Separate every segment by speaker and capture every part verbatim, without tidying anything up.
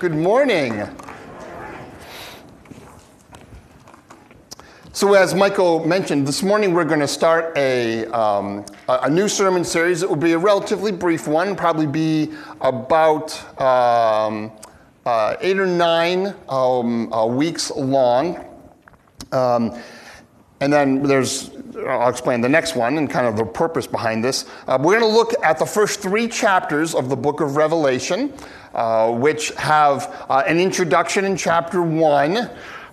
Speaker 1: Good morning. So as Michael mentioned, this morning we're going to start a, um, a new sermon series. It will be a relatively brief one, probably be about um, uh, eight or nine um, uh, weeks long. Um, and then there's, I'll explain the next one and kind of the purpose behind this. Uh, we're going to look at the first three chapters of the book of Revelation, uh, which have uh, an introduction in chapter one,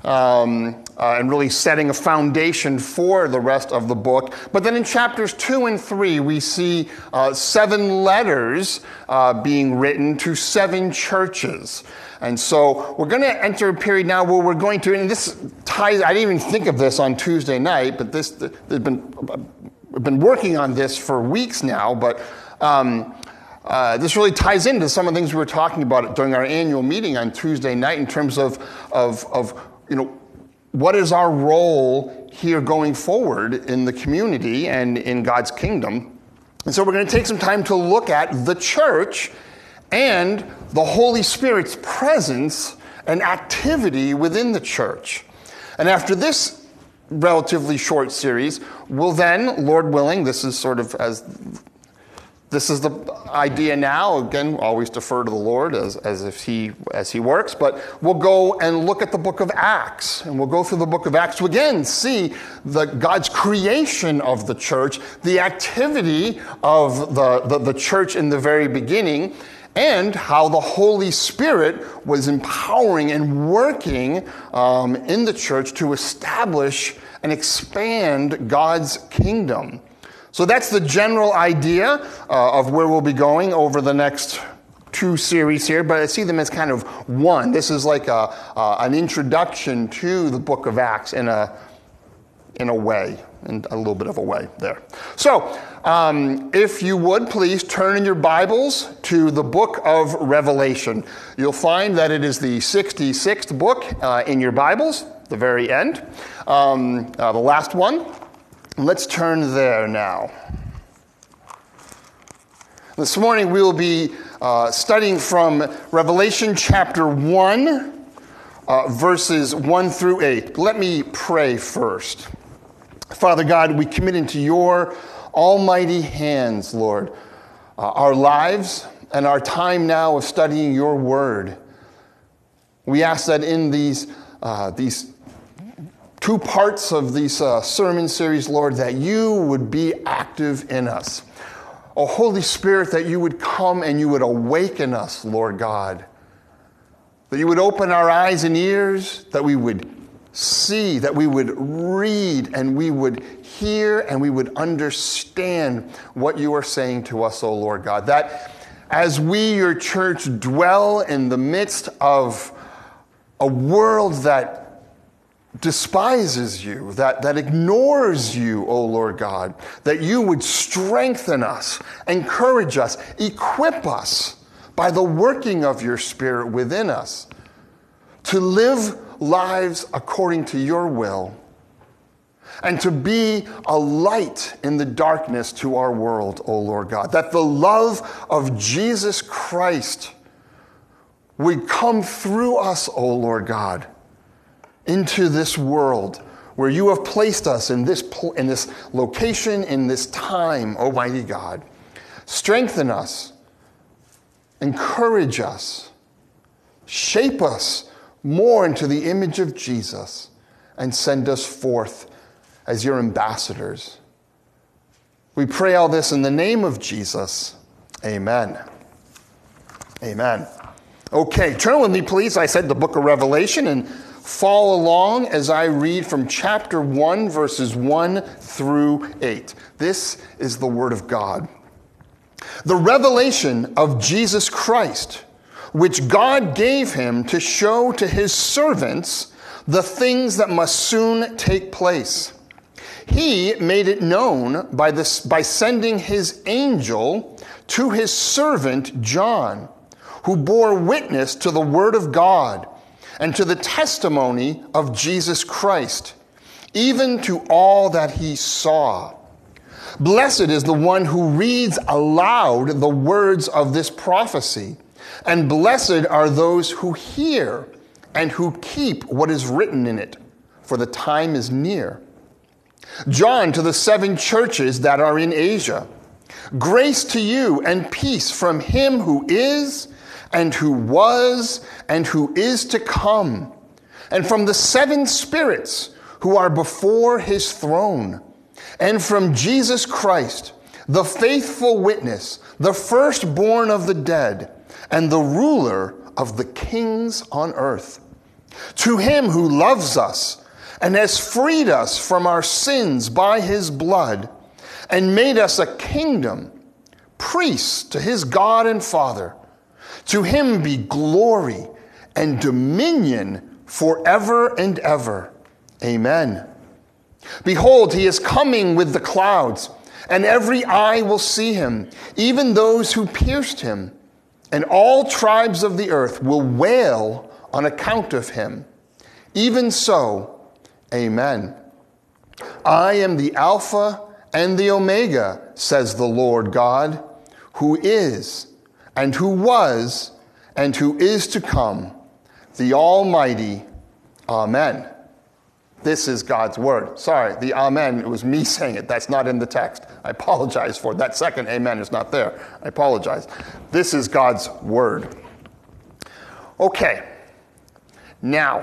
Speaker 1: um, uh, and really setting a foundation for the rest of the book. But then in chapters two and three, we see uh, seven letters uh, being written to seven churches. And so we're going to enter a period now where we're going to, and this ties, I didn't even think of this on Tuesday night, but this, they've been, we've been working on this for weeks now, but um, uh, this really ties into some of the things we were talking about during our annual meeting on Tuesday night in terms of, of, of you know, what is our role here going forward in the community and in God's kingdom. And so we're going to take some time to look at the church and the Holy Spirit's presence and activity within the church. And after this relatively short series, we'll then, Lord willing, this is sort of as this is the idea now. Again, always defer to the Lord as, as if he as he works. But we'll go and look at the book of Acts, and we'll go through the book of Acts to again see the God's creation of the church, the activity of the, the, the church in the very beginning, and how the Holy Spirit was empowering and working um, in the church to establish and expand God's kingdom. So that's the general idea uh, of where we'll be going over the next two series here, but I see them as kind of one. This is like a, uh, an introduction to the book of Acts in a, in a way, in a little bit of a way there. So, Um, if you would, please turn in your Bibles to the book of Revelation. You'll find that it is the sixty-sixth book uh, in your Bibles, the very end, um, uh, the last one. Let's turn there now. This morning we will be uh, studying from Revelation chapter one, uh, verses one through eight. Let me pray first. Father God, we commit into your almighty hands, Lord, uh, our lives and our time now of studying your word. We ask that in these uh, these two parts of these uh, sermon series, Lord, that you would be active in us. Oh, Holy Spirit, that you would come and you would awaken us, Lord God. That you would open our eyes and ears, that we would see, that we would read and we would hear and we would understand what you are saying to us, oh Lord God. That as we, your church, dwell in the midst of a world that despises you, that, that ignores you, oh Lord God, that you would strengthen us, encourage us, equip us by the working of your Spirit within us to live lives according to your will, and to be a light in the darkness to our world, O Lord God. That the love of Jesus Christ would come through us, O Lord God, into this world where you have placed us in this, pl- in this location, in this time, Almighty God. Strengthen us, encourage us, shape us more into the image of Jesus, and send us forth as your ambassadors. We pray all this in the name of Jesus. Amen. Amen. Okay, turn with me, please. I said the book of Revelation, and follow along as I read from chapter one, verses one through eight. This is the word of God. The revelation of Jesus Christ, which God gave him to show to his servants the things that must soon take place. He made it known by, this, by sending his angel to his servant John, who bore witness to the word of God and to the testimony of Jesus Christ, even to all that he saw. Blessed is the one who reads aloud the words of this prophecy, And blessed are those who hear and who keep what is written in it, for the time is near. John, to the seven churches that are in Asia, grace to you and peace from him who is, and who was, and who is to come, and from the seven spirits who are before his throne, and from Jesus Christ, the faithful witness, the firstborn of the dead, and the ruler of the kings on earth. To him who loves us and has freed us from our sins by his blood, and made us a kingdom, priests to his God and Father. To him be glory and dominion forever and ever. Amen. Behold, he is coming with the clouds, and every eye will see him, even those who pierced him. And all tribes of the earth will wail on account of him. Even so, amen. I am the Alpha and the Omega, says the Lord God, who is, and who was, and who is to come, the Almighty. Amen. This is God's word. Sorry, the amen, it was me saying it. That's not in the text. I apologize for it. That second amen is not there. I apologize. This is God's word. Okay. Now,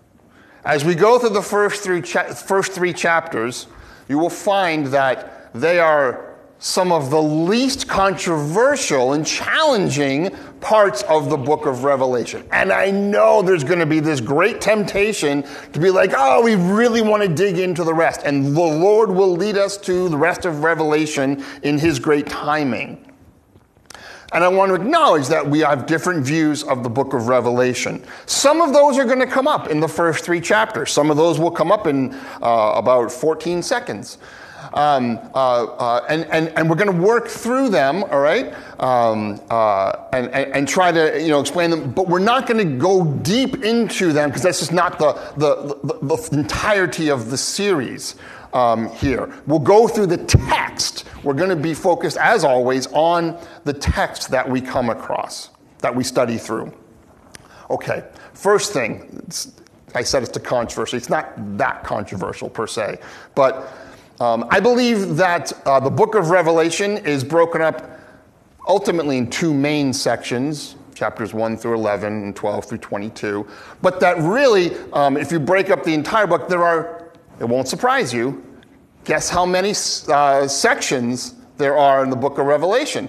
Speaker 1: as we go through the first three, cha- first three chapters, you will find that they are some of the least controversial and challenging parts of the book of Revelation. And I know there's going to be this great temptation to be like, oh, we really want to dig into the rest. And the Lord will lead us to the rest of Revelation in his great timing. And I want to acknowledge that we have different views of the book of Revelation. Some of those are going to come up in the first three chapters. Some of those will come up in uh, about fourteen seconds. Um, uh, uh, and, and, and we're going to work through them, all right, um, uh, and, and, and try to, you know, explain them. But we're not going to go deep into them because that's just not the, the, the, the entirety of the series um, here. We'll go through the text. We're going to be focused, as always, on the text that we come across, that we study through. Okay, first thing, it's, I said it's a controversy. It's not that controversial per se, but Um, I believe that uh, the book of Revelation is broken up ultimately in two main sections, chapters one through eleven and twelve through twenty-two. But that really, um, if you break up the entire book, there are, it won't surprise you, guess how many uh, sections there are in the book of Revelation?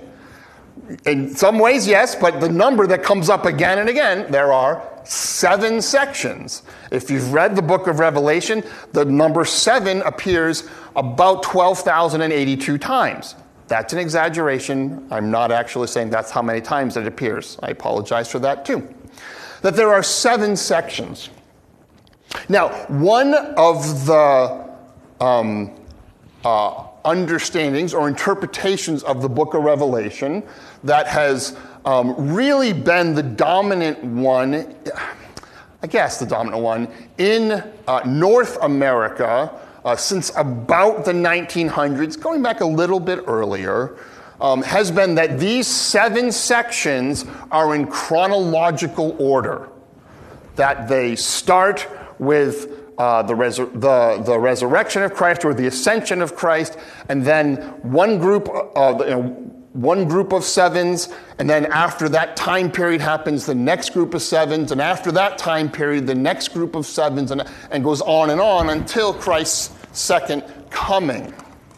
Speaker 1: In some ways, yes, but the number that comes up again and again, there are seven sections. If you've read the book of Revelation, the number seven appears about twelve thousand eighty-two times. That's an exaggeration. I'm not actually saying that's how many times it appears. I apologize for that too. That there are seven sections. Now, one of the um, uh, understandings or interpretations of the book of Revelation that has um, really been the dominant one, I guess the dominant one, in uh, North America uh, since about the nineteen hundreds, going back a little bit earlier, um, has been that these seven sections are in chronological order. That they start with Uh, the, resur- the, the resurrection of Christ or the ascension of Christ, and then one group of you know, one group of sevens, and then after that time period happens, the next group of sevens, and after that time period, the next group of sevens, and, and goes on and on until Christ's second coming.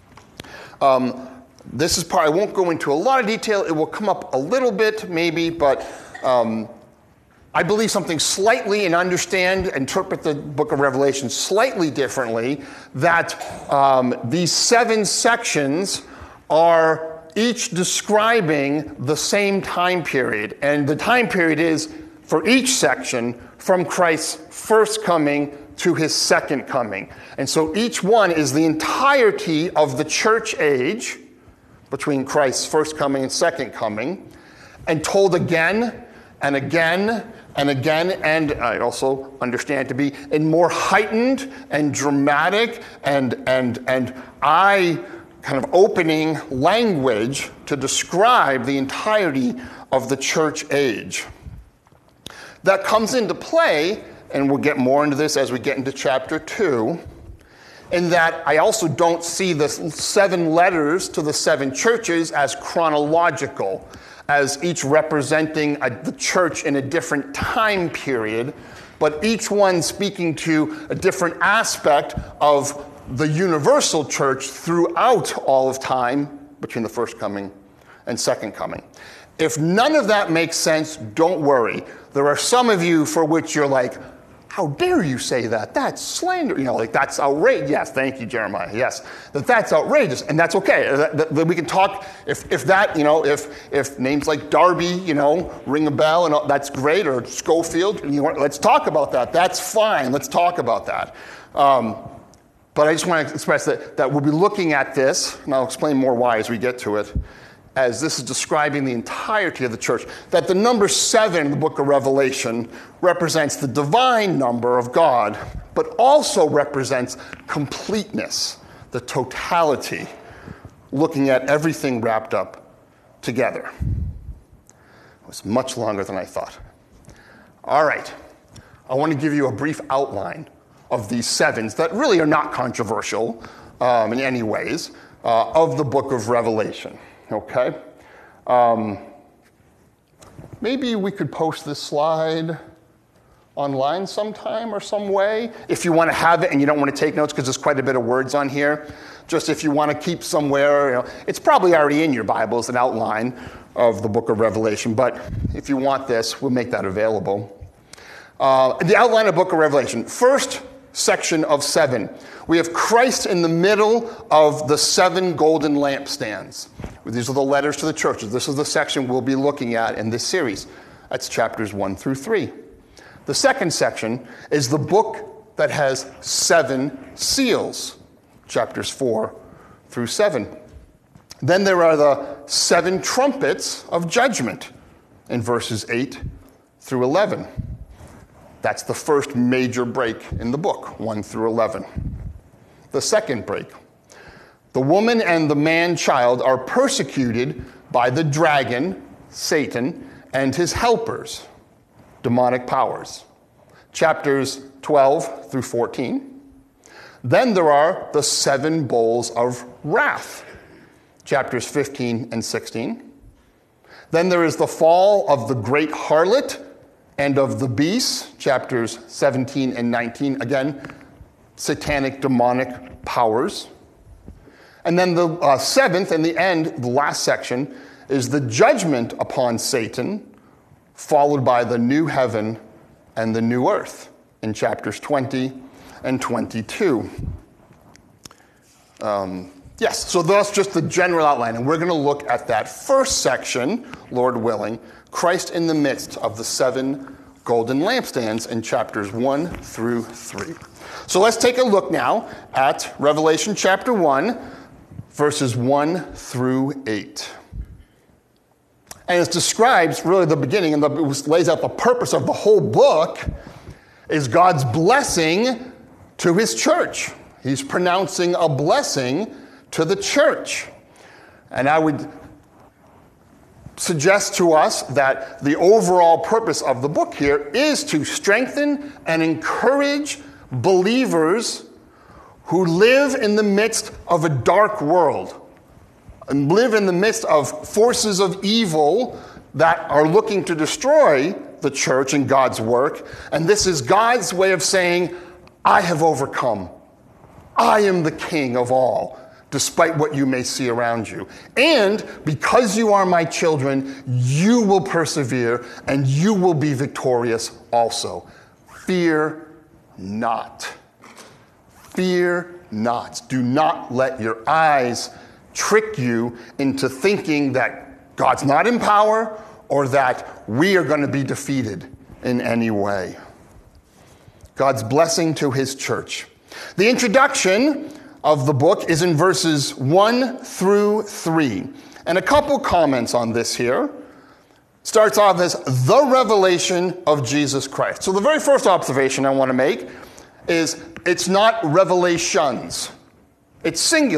Speaker 1: Um, this is part I won't go into a lot of detail. It will come up a little bit, maybe, but. Um, I believe something slightly and understand, interpret the book of Revelation slightly differently, that um, these seven sections are each describing the same time period. And the time period is, for each section, from Christ's first coming to his second coming. And so each one is the entirety of the church age, between Christ's first coming and second coming, and told again and again and again, and I also understand to be in more heightened and dramatic and and and eye kind of opening language to describe the entirety of the church age. That comes into play, and we'll get more into this as we get into chapter two, in that I also don't see the seven letters to the seven churches as chronological, as each representing a, the church in a different time period, but each one speaking to a different aspect of the universal church throughout all of time between the first coming and second coming. If none of that makes sense, don't worry. There are some of you for which you're like, how dare you say that? That's slander. You know, like that's outrageous. Yes, thank you, Jeremiah. Yes, that that's outrageous, and that's okay. That, that, that we can talk if if that you know if if names like Darby you know ring a bell and all, that's great, or Schofield. You know, let's talk about that. That's fine. Let's talk about that. Um, but I just want to express that that we'll be looking at this, and I'll explain more why as we get to it, as this is describing the entirety of the church, that the number seven in the book of Revelation represents the divine number of God, but also represents completeness, the totality, looking at everything wrapped up together. It was much longer than I thought. All right, I want to give you a brief outline of these sevens that really are not controversial um, in any ways, uh, of the book of Revelation. Okay, um, maybe we could post this slide online sometime or some way. If you want to have it and you don't want to take notes because there's quite a bit of words on here, just if you want to keep somewhere, you know, it's probably already in your Bibles, an outline of the book of Revelation, but if you want this, we'll make that available. Uh, the outline of the book of Revelation, first section of seven. We have Christ in the middle of the seven golden lampstands. These are the letters to the churches. This is the section we'll be looking at in this series. That's chapters one through three. The second section is the book that has seven seals, chapters four through seven. Then there are the seven trumpets of judgment in verses eight through eleven. That's the first major break in the book, one through eleven. The second break. The woman and the man-child are persecuted by the dragon, Satan, and his helpers, demonic powers. Chapters twelve through fourteen. Then there are the seven bowls of wrath, chapters fifteen and sixteen. Then there is the fall of the great harlot and of the beast, chapters seventeen and nineteen. Again, satanic, demonic powers. And then the uh, seventh and the end, the last section, is the judgment upon Satan, followed by the new heaven and the new earth in chapters twenty and twenty-two. Um, yes, so that's just the general outline, and we're going to look at that first section, Lord willing, Christ in the midst of the seven golden lampstands in chapters one through three. So let's take a look now at Revelation chapter one, verses one through eight. And it describes really the beginning, and the, it lays out the purpose of the whole book, is God's blessing to his church. He's pronouncing a blessing to the church. And I would suggest to us that the overall purpose of the book here is to strengthen and encourage believers who live in the midst of a dark world and live in the midst of forces of evil that are looking to destroy the church and God's work. And this is God's way of saying, I have overcome. I am the king of all, despite what you may see around you. And because you are my children, you will persevere and you will be victorious also. Fear not. Fear not. Do not let your eyes trick you into thinking that God's not in power or that we are going to be defeated in any way. God's blessing to his church. The introduction of the book is in verses one through three. And a couple comments on this here. Starts off as the revelation of Jesus Christ. So the very first observation I want to make is it's not revelations. It's singular.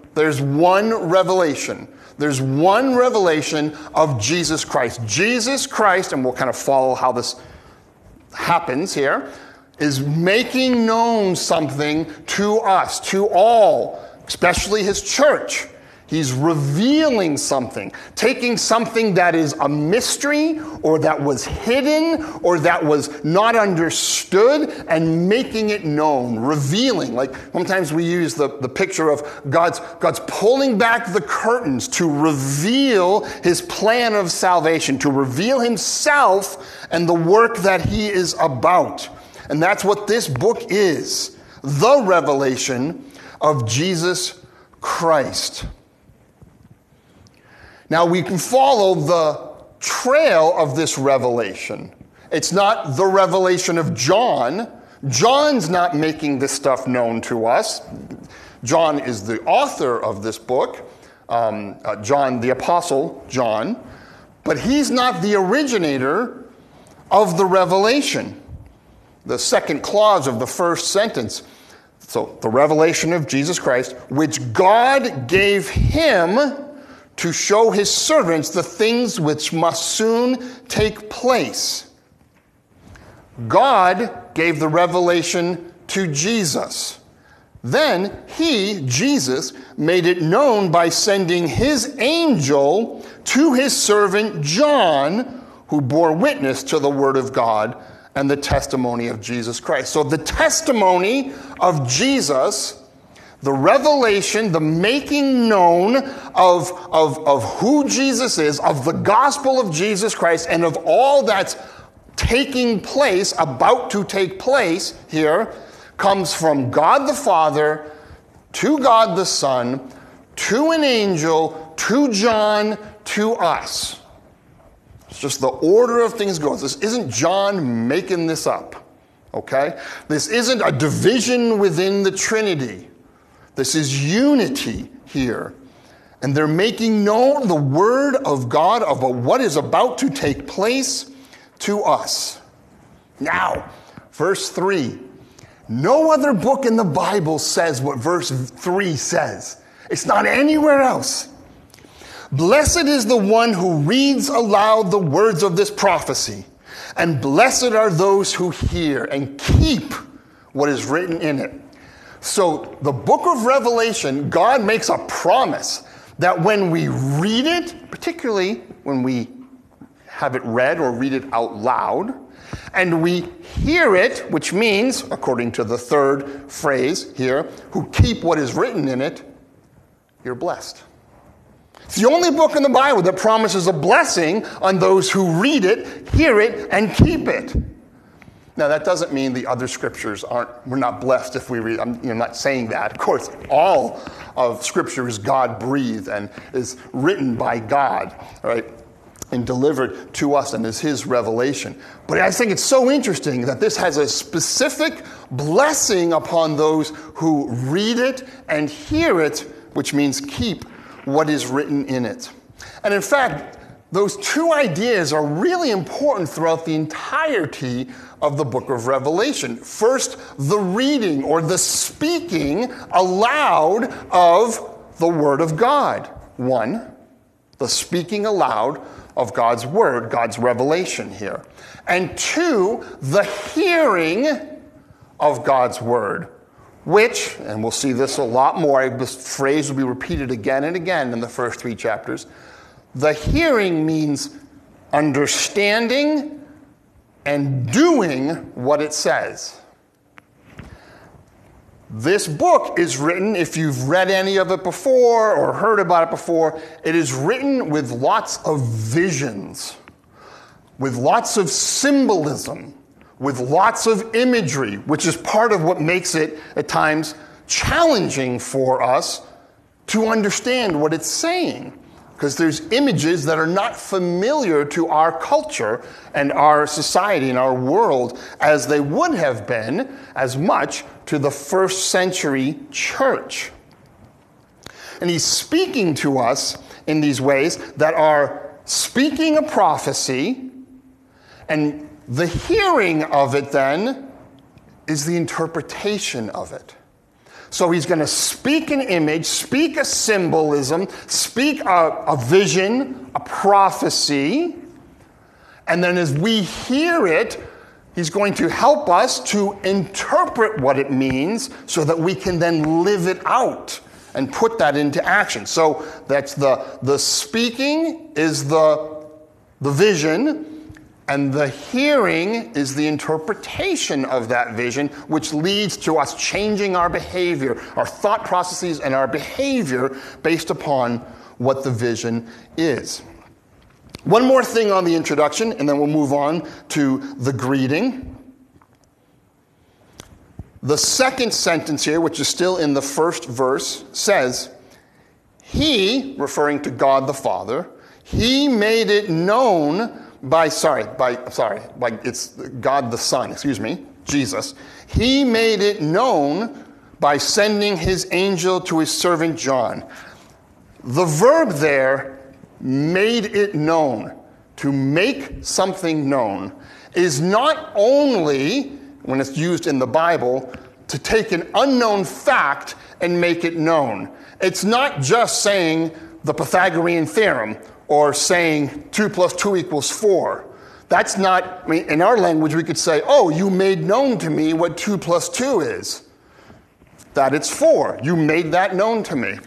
Speaker 1: There's one revelation. There's one revelation of Jesus Christ. Jesus Christ, and we'll kind of follow how this happens here, is making known something to us, to all, especially his church. He's revealing something, taking something that is a mystery or that was hidden or that was not understood and making it known, revealing. Like sometimes we use the, the picture of God's, God's pulling back the curtains to reveal his plan of salvation, to reveal himself and the work that he is about. And that's what this book is, the revelation of Jesus Christ. Now, we can follow the trail of this revelation. It's not the revelation of John. John's not making this stuff known to us. John is the author of this book, um, uh, John, the Apostle John, but he's not the originator of the revelation. The second clause of the first sentence. So, the revelation of Jesus Christ, which God gave him to show his servants the things which must soon take place. God gave the revelation to Jesus. Then he, Jesus, made it known by sending his angel to his servant John, who bore witness to the word of God and the testimony of Jesus Christ. So the testimony of Jesus, the revelation, the making known of, of, of who Jesus is, of the gospel of Jesus Christ, and of all that's taking place, about to take place here, comes from God the Father, to God the Son, to an angel, to John, to us. It's just the order of things goes. This isn't John making this up, okay? This isn't a division within the Trinity. This is unity here. And they're making known the word of God about what is about to take place to us. Now, verse three. No other book in the Bible says what verse three says. It's not anywhere else. Blessed is the one who reads aloud the words of this prophecy, and blessed are those who hear and keep what is written in it. So the book of Revelation, God makes a promise that when we read it, particularly when we have it read or read it out loud, and we hear it, which means, according to the third phrase here, who keep what is written in it, you're blessed. It's the only book in the Bible that promises a blessing on those who read it, hear it, and keep it. Now, that doesn't mean the other scriptures aren't, we're not blessed if we read. I'm you know, not saying that. Of course, all of scripture is God-breathed and is written by God, right, and delivered to us and is his revelation. But I think it's so interesting that this has a specific blessing upon those who read it and hear it, which means keep what is written in it. And in fact, those two ideas are really important throughout the entirety of the book of Revelation. First, the reading or the speaking aloud of the Word of God. One, the speaking aloud of God's Word, God's revelation here. And two, the hearing of God's Word, which, and we'll see this a lot more, this phrase will be repeated again and again in the first three chapters. The hearing means understanding and doing what it says. This book is written, if you've read any of it before or heard about it before, it is written with lots of visions, with lots of symbolism, with lots of imagery, which is part of what makes it, at times, challenging for us to understand what it's saying. Because there's images that are not familiar to our culture and our society and our world as they would have been as much to the first century church. And he's speaking to us in these ways that are speaking a prophecy, and the hearing of it then is the interpretation of it. So he's going to speak an image, speak a symbolism, speak a, a vision, a prophecy. And then as we hear it, he's going to help us to interpret what it means so that we can then live it out and put that into action. So that's the, the speaking is the, the vision, and the hearing is the interpretation of that vision, which leads to us changing our behavior, our thought processes and our behavior based upon what the vision is. One more thing on the introduction, and then we'll move on to the greeting. The second sentence here, which is still in the first verse, says, He, referring to God the Father, He made it known by, sorry, by, sorry, by, it's God the Son, excuse me, Jesus. He made it known by sending His angel to His servant John. The verb there, made it known, to make something known, is not only, when it's used in the Bible, to take an unknown fact and make it known. It's not just saying the Pythagorean theorem or saying two plus two equals four. That's not, I mean, in our language we could say, oh, you made known to me what two plus two is. That it's four. You made that known to me.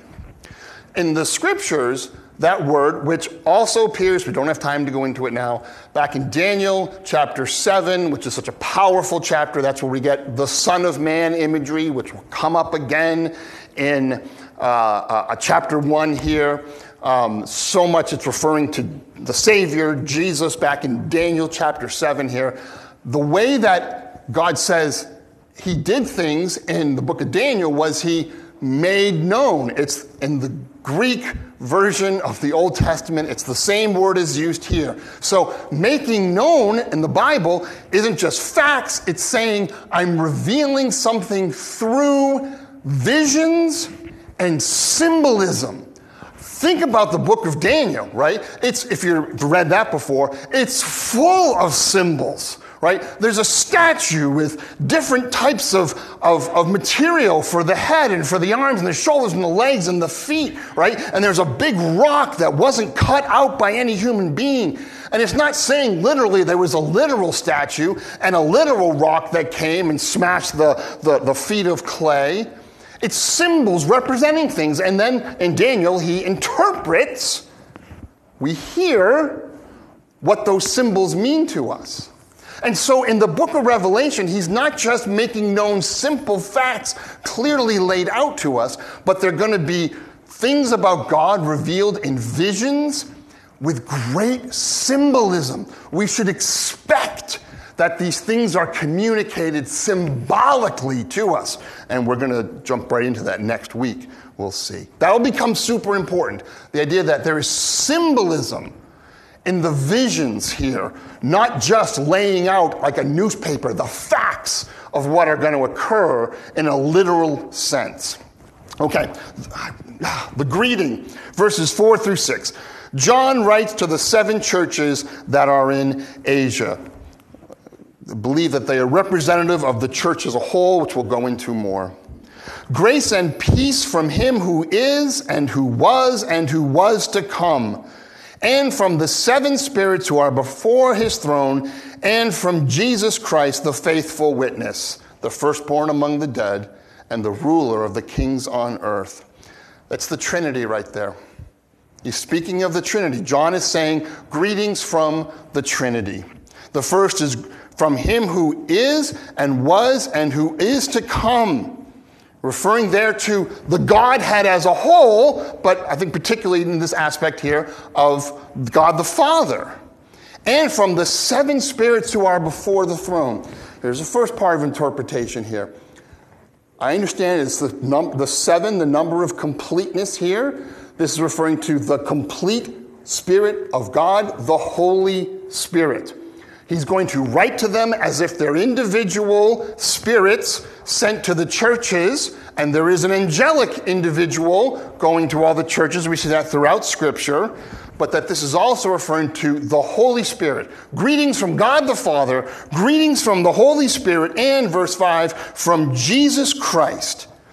Speaker 1: In the scriptures, that word, which also appears, we don't have time to go into it now, back in Daniel chapter seven, which is such a powerful chapter. That's where we get the Son of Man imagery, which will come up again in uh, uh, chapter one here. Um, so much it's referring to the Savior, Jesus, back in Daniel chapter seven here. The way that God says He did things in the book of Daniel was He made known. It's in the Greek version of the Old Testament. It's the same word as used here. So making known in the Bible isn't just facts. It's saying I'm revealing something through visions and symbolism. Think about the book of Daniel, right? It's, if you've read that before, it's full of symbols. Right? There's a statue with different types of, of, of material for the head and for the arms and the shoulders and the legs and the feet, right? And there's a big rock that wasn't cut out by any human being. And it's not saying literally there was a literal statue and a literal rock that came and smashed the, the, the feet of clay. It's symbols representing things. And then in Daniel, he interprets, we hear what those symbols mean to us. And so in the book of Revelation, he's not just making known simple facts clearly laid out to us, but they're going to be things about God revealed in visions with great symbolism. We should expect that these things are communicated symbolically to us. And we're going to jump right into that next week. We'll see. That will become super important. The idea that there is symbolism in the visions here, not just laying out like a newspaper the facts of what are going to occur in a literal sense. Okay, the greeting, verses four through six. John writes to the seven churches that are in Asia. I believe that they are representative of the church as a whole, which we'll go into more. Grace and peace from him who is, and who was, and who was to come, and from the seven spirits who are before his throne, and from Jesus Christ, the faithful witness, the firstborn among the dead, and the ruler of the kings on earth. That's the Trinity right there. He's speaking of the Trinity. John is saying, greetings from the Trinity. The first is from him who is, and was, and who is to come. Referring there to the Godhead as a whole, but I think particularly in this aspect here of God the Father. And from the seven spirits who are before the throne. There's the first part of interpretation here. I understand it's the, num- the seven, the number of completeness here. This is referring to the complete Spirit of God, the Holy Spirit. He's going to write to them as if they're individual spirits sent to the churches, and there is an angelic individual going to all the churches. We see that throughout Scripture, but that this is also referring to the Holy Spirit. Greetings from God the Father, greetings from the Holy Spirit, and verse five, from Jesus Christ,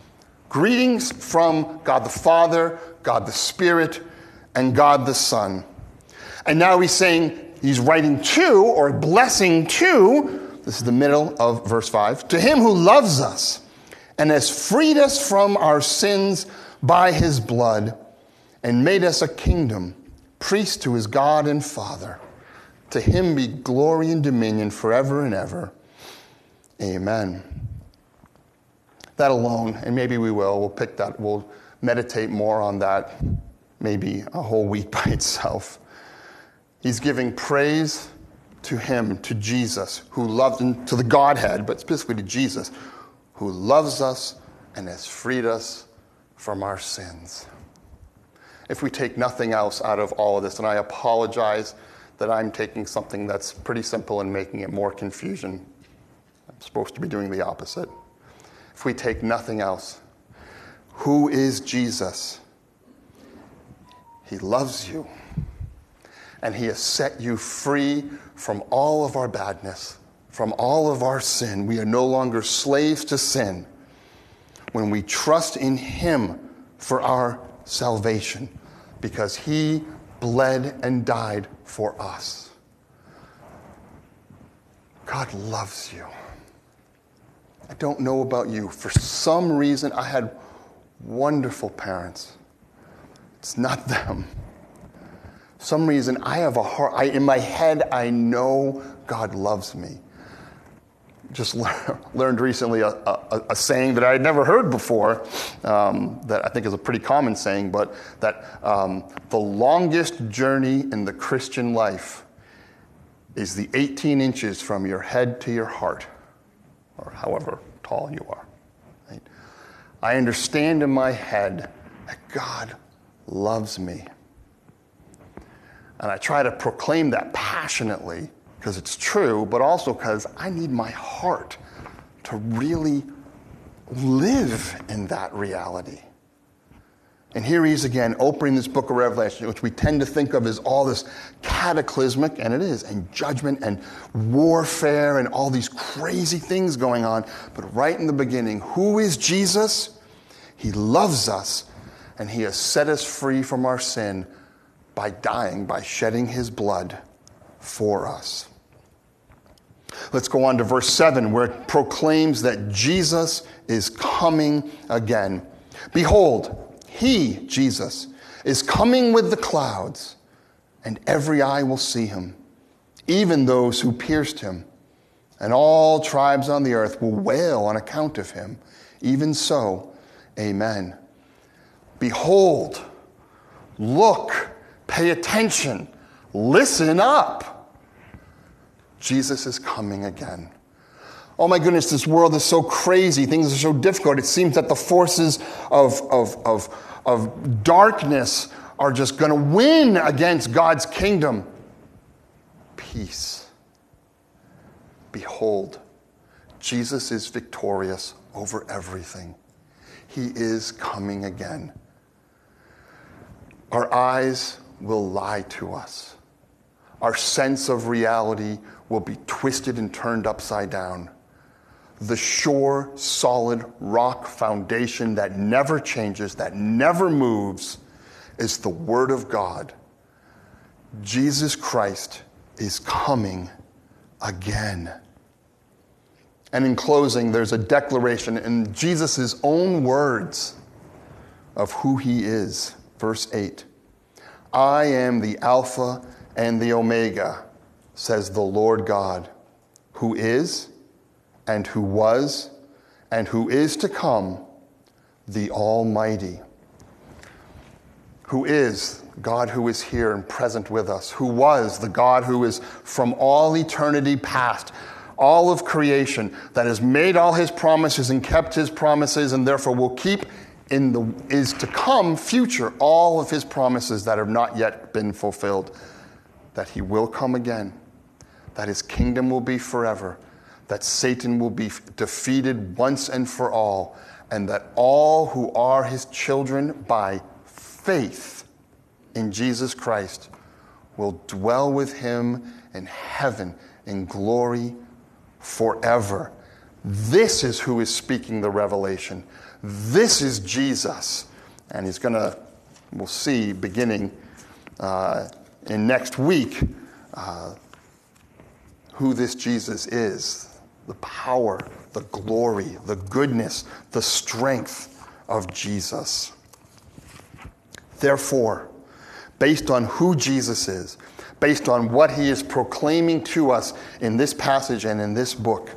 Speaker 1: Greetings from God the Father, God the Spirit, and God the Son. And now he's saying, he's writing to, or blessing to, this is the middle of verse five, to him who loves us and has freed us from our sins by his blood and made us a kingdom, priests to his God and Father. To him be glory and dominion forever and ever. Amen. That alone, and maybe we will, we'll pick that, we'll meditate more on that, maybe a whole week by itself. He's giving praise to him, to Jesus, who loved him, to the Godhead, but specifically to Jesus, who loves us and has freed us from our sins. If we take nothing else out of all of this, and I apologize that I'm taking something that's pretty simple and making it more confusion. I'm supposed to be doing the opposite. If we take nothing else, who is Jesus? He loves you, and he has set you free from all of our badness, from all of our sin. We are no longer slaves to sin when we trust in him for our salvation, because he bled and died for us. God loves you. I don't know about you. For some reason, I had wonderful parents. It's not them. For some reason, I have a heart. I, in my head, I know God loves me. Just le- learned recently a, a, a saying that I had never heard before, um, that I think is a pretty common saying, but that um, the longest journey in the Christian life is the eighteen inches from your head to your heart, or however tall you are. Right? I understand in my head that God loves me. And I try to proclaim that passionately, because it's true, but also because I need my heart to really live in that reality. And here he is again, opening this book of Revelation, which we tend to think of as all this cataclysmic, and it is, and judgment and warfare and all these crazy things going on. But right in the beginning, who is Jesus? He loves us, and he has set us free from our sin by dying, by shedding his blood for us. Let's go on to verse seven, where it proclaims that Jesus is coming again. Behold, he, Jesus, is coming with the clouds, and every eye will see him, even those who pierced him. And all tribes on the earth will wail on account of him. Even so, amen. Behold, look, pay attention, listen up. Jesus is coming again. Oh my goodness, this world is so crazy. Things are so difficult. It seems that the forces of, of, of, of darkness are just going to win against God's kingdom. Peace. Behold, Jesus is victorious over everything. He is coming again. Our eyes will lie to us. Our sense of reality will be twisted and turned upside down. The sure, solid rock foundation that never changes, that never moves, is the Word of God. Jesus Christ is coming again. And in closing, there's a declaration in Jesus' own words of who he is. Verse eight. I am the Alpha and the Omega, says the Lord God, who is, and who was, and who is to come, the Almighty. Who is God who is here and present with us, who was the God who is from all eternity past, all of creation, that has made all his promises and kept his promises, and therefore will keep in the is to come future all of his promises that have not yet been fulfilled, that he will come again, that his kingdom will be forever, that Satan will be defeated once and for all, and that all who are his children by faith in Jesus Christ will dwell with him in heaven in glory forever. This is who is speaking the revelation. This is Jesus. And he's going to, we'll see beginning uh, in next week, uh, who this Jesus is. The power, the glory, the goodness, the strength of Jesus. Therefore, based on who Jesus is, based on what he is proclaiming to us in this passage and in this book,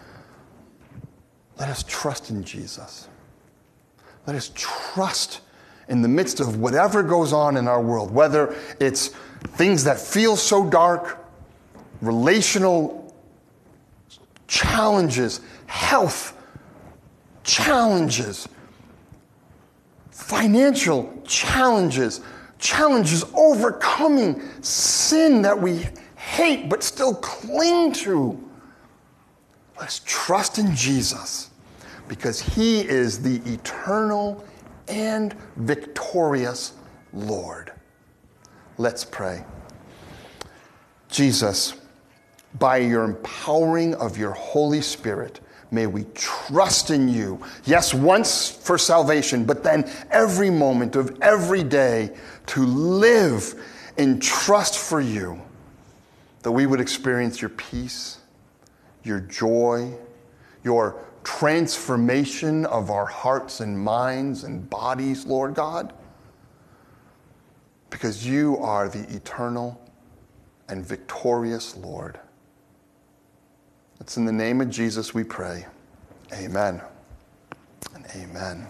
Speaker 1: let us trust in Jesus. Let us trust in the midst of whatever goes on in our world, whether it's things that feel so dark, relational challenges, health challenges, financial challenges, challenges overcoming sin that we hate but still cling to. Let's trust in Jesus because he is the eternal and victorious Lord. Let's pray. Jesus, by your empowering of your Holy Spirit, may we trust in you. Yes, once for salvation, but then every moment of every day to live in trust for you, that we would experience your peace, your joy, your transformation of our hearts and minds and bodies, Lord God, because you are the eternal and victorious Lord. It's in the name of Jesus we pray. Amen and amen.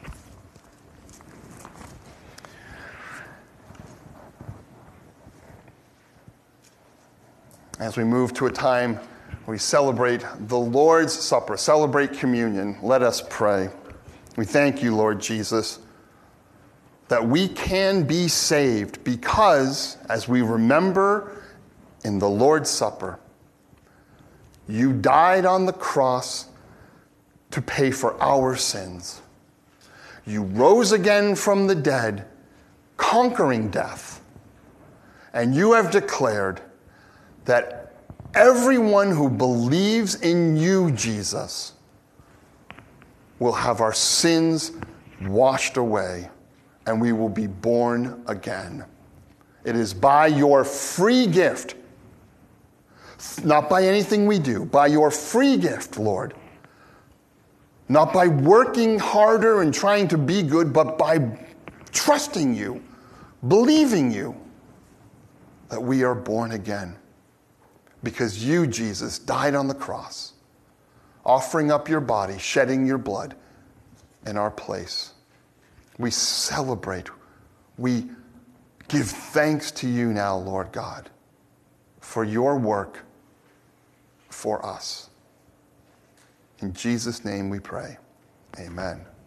Speaker 1: As we move to a time we celebrate the Lord's Supper, celebrate communion, let us pray. We thank you, Lord Jesus, that we can be saved because, as we remember in the Lord's Supper, you died on the cross to pay for our sins. You rose again from the dead, conquering death. And you have declared that everyone who believes in you, Jesus, will have our sins washed away, and we will be born again. It is by your free gift, not by anything we do, by your free gift, Lord. Not by working harder and trying to be good, but by trusting you, believing you, that we are born again. Because you, Jesus, died on the cross, offering up your body, shedding your blood in our place. We celebrate. We give thanks to you now, Lord God, for your work for us. In Jesus' name we pray. Amen.